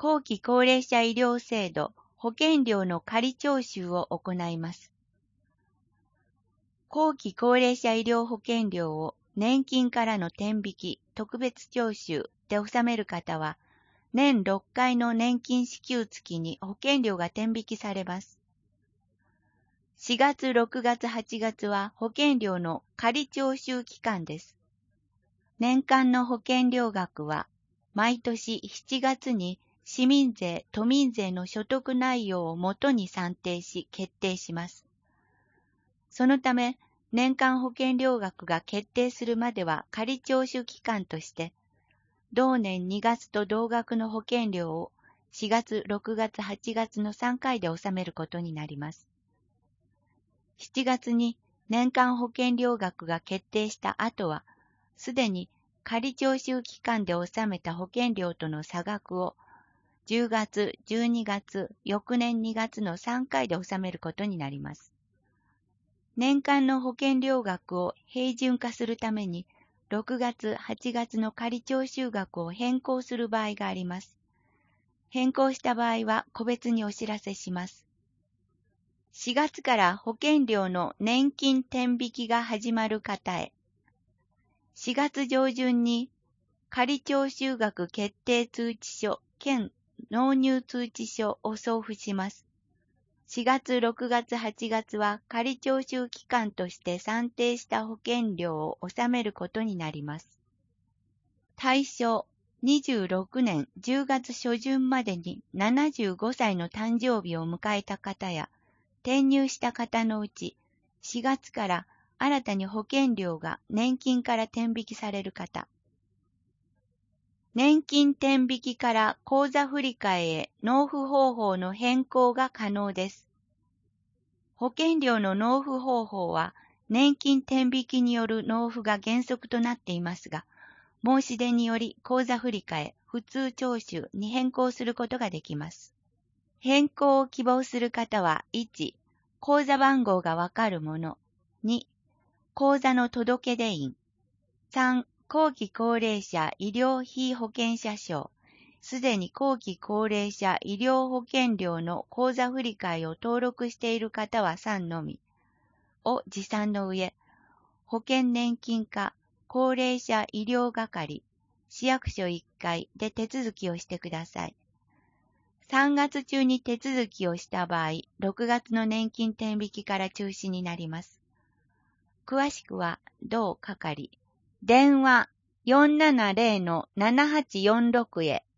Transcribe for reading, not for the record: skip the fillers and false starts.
後期高齢者医療制度保険料の仮徴収を行います。後期高齢者医療保険料を年金からの天引き、特別徴収で納める方は、年6回の年金支給月に保険料が天引きされます。4月、6月、8月は保険料の仮徴収期間です。年間の保険料額は、毎年7月に市民税、都民税の所得内容をもとに算定し決定します。そのため、年間保険料額が決定するまでは仮徴収期間として、同年2月と同額の保険料を4月、6月、8月の3回で納めることになります。7月に年間保険料額が決定した後は、すでに仮徴収期間で納めた保険料との差額を10月、12月、翌年2月の3回で納めることになります。年間の保険料額を平準化するために、6月、8月の仮徴収額を変更する場合があります。変更した場合は個別にお知らせします。4月から保険料の年金天引きが始まる方へ、4月上旬に仮徴収額決定通知書兼納入通知書を送付します。4月、6月、8月は仮徴収期間として算定した保険料を納めることになります。対象、26年10月初旬までに75歳の誕生日を迎えた方や、転入した方のうち、4月から新たに保険料が年金から天引きされる方、年金天引きから口座振替へ納付方法の変更が可能です。保険料の納付方法は年金天引きによる納付が原則となっていますが、申し出により口座振替、普通徴収に変更することができます。変更を希望する方は1、口座番号がわかるもの、2、口座の届出印、3、後期高齢者医療費保険者証、すでに後期高齢者医療保険料の口座振替を登録している方は3のみを持参の上、保険年金課高齢者医療係市役所1階で手続きをしてください。3月中に手続きをした場合、6月の年金天引きから中止になります。詳しくは同係。電話 470-7846 へ。